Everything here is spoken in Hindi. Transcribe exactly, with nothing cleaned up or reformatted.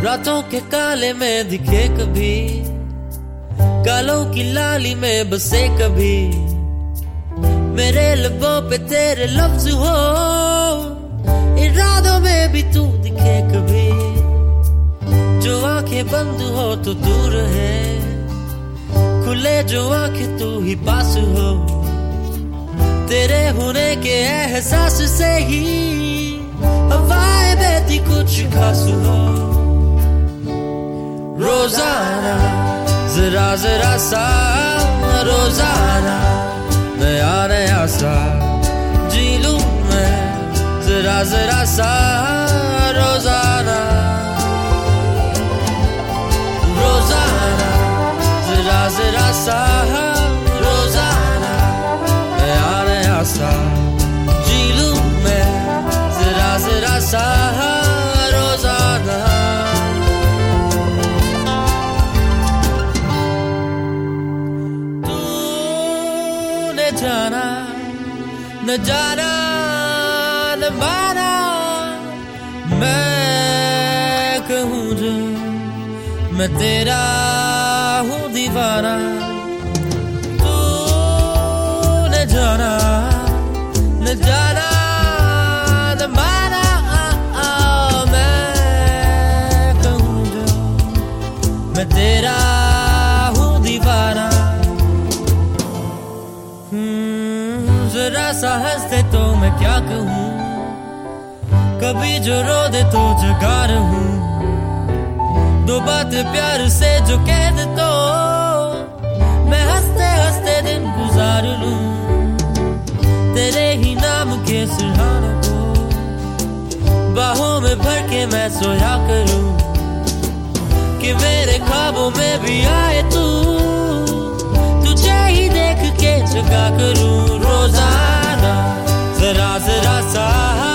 रातों के काले में दिखे कभी, गालों की लाली में बसे कभी, मेरे लबों पे तेरे लफ्ज हो, इरादों में भी तू दिखे कभी, जो आंखें बंद हो तो दूर है, खुले जो आंखें तू ही पास हो, तेरे होने के एहसास से ही हवाएं बहती कुछ खास हो। रोजाना जरा जरा सा, रोजाना नया नया सा जी लूं मैं, जरा जरा सा रोजाना, रोजाना जरा जरा सा, रोजाना नया नया सा जी लूं मैं, जरा जरा सा रोजाना। जाना न जाना न माना, मैं कहूँ जो मैं तेरा हूँ दीवाना, तू न जाना न जाना न माना, मैं कहूँ जो मैं तेरा हूँ दीवाना। जरा सा हंसते तो मैं क्या कहूँ, कभी जो रो दे तो जगा रहूं, दो बातें प्यार से जो कह दे तो मैं हंसते हंसते दिन गुजार लूं, तेरे ही नाम के सुहानों को बाहों में भर के मैं सोया करूं, कि मेरे ख्वाबों में भी आए तू, तुझे ही देख के जगा करूं। रोजाना जरा जरा सा